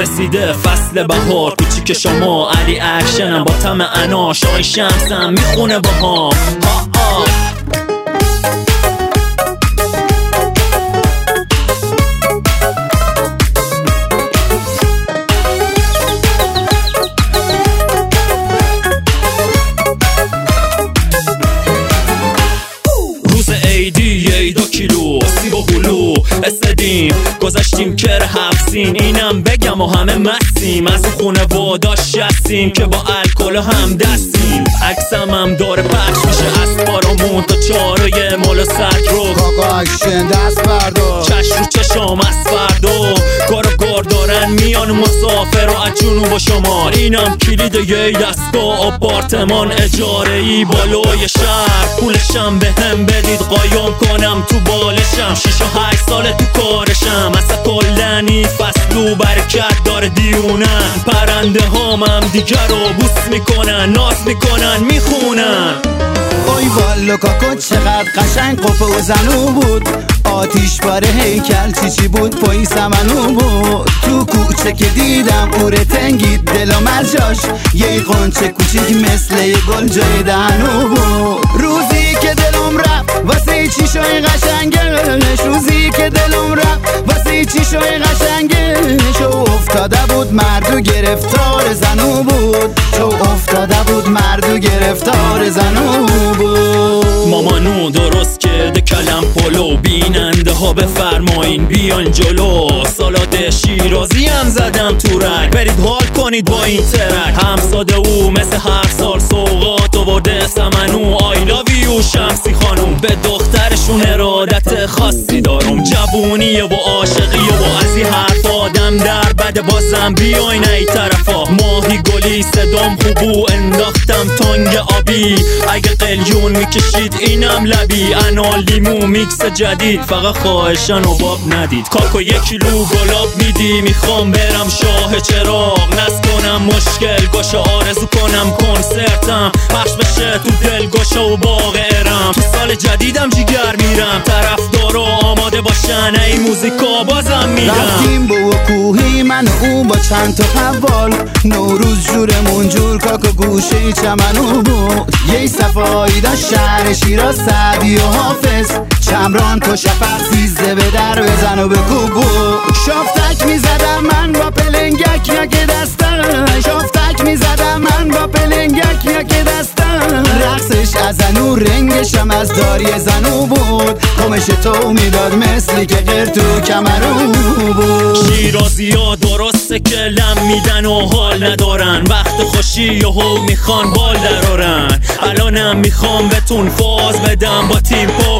رسیده فصل بهار، کوچیک شما علی اکشنم با طعم انا، شای شمسم میخونه باهام. اسدیم گذاشتیم کر حفظین، اینم بگم و همه مستیم، از اون خونه وادا شستیم که با الکل هم دستیم. عکسم هم داره پخش میشه از پارامون تا چارای مال و سک رو. کاکا اکشن دست بردار، چش رو چشام از فردا، کار و کار دارن میان مسافر و از جنوب و شمال. اینم کلید یه دستگاه آپارتمان اجاره ای بالای شهر، پولشم به هم بدید قایم کنم تو بالشم. 6 و 8 سال تو کارشم، اصلا کلنی فصلو برکت داره دیونن. پرنده هامم دیگر رو بوس میکنن، ناز میکنن، میخونن. اوی والو کاکو چقدر قشنگ قفه و زنو بود، آتیش باره هیکل چی بود پایی سمنو بود. تو کوچه که دیدم اور تنگید دلم از جاش، یه قنچه کوچیک مثل یه گل جای دهنو بود. روزی که دلم رفت واسه چی شوی قشنگش، روزی که دلم رفت واسه چی شوی قشنگش. افتاده بود مردو گرفتار زنو بود، شو افتاده بود مردو گرفتار زنو بود. مامانو درست کرده کلم پلو، بیننده ها بفرمایین بیان جلو. سالاد شیرازی هم زدم تو رنگ، برید حال کنید با این ترک. همساده او مثل هر سال سوغات آورده سمنو. I love you شمسی خانوم، به دخترشون ارادت خاصی دارم. جوونیه و عاشقیه و از این حرف آدم در بده، بازم بیاین ای طرفا. ماهی گلی صدام خوبو انداختم تنگ آبی، اگه قلیون میکشید اینم لبی. انا لیمو میکس جدید، فقط خواهشن و باب ندید. کاکو 1 کیلو گلاب میدی، میخوام برم شاه چراغ. نز کنم مشکل گوشه، آرزو کنم کنسرتم پخش بشه تو دل گوشه و باغ ارم. تو سال جدیدم جیگر میرم، طرفدارا آماده باشن ای موزیکا بازم میرم. رفتیم با کوهی من و او با چند تا قوال، نوروز جورمون جور کاکو گوشه چمنو بود. یه صفایی داشت شهر شیراز، سعدی و حافظ چمران تو شفر 13 به در بزن و بکوبو. شافتک میزدم من با پلنگک یا که دستم، شافتک میزدم من با پلنگک یا که دستم. رقصش از انو رنگشم از داری زنو بود، قمش تو میداد مثلی که غیر تو کمرو بود. شیرازی ها درسته که لم میدن و حال ندارن، وقت خوشی یهو میخوان بال درارن. الانم میخوام بهتون فاز بدم با تیم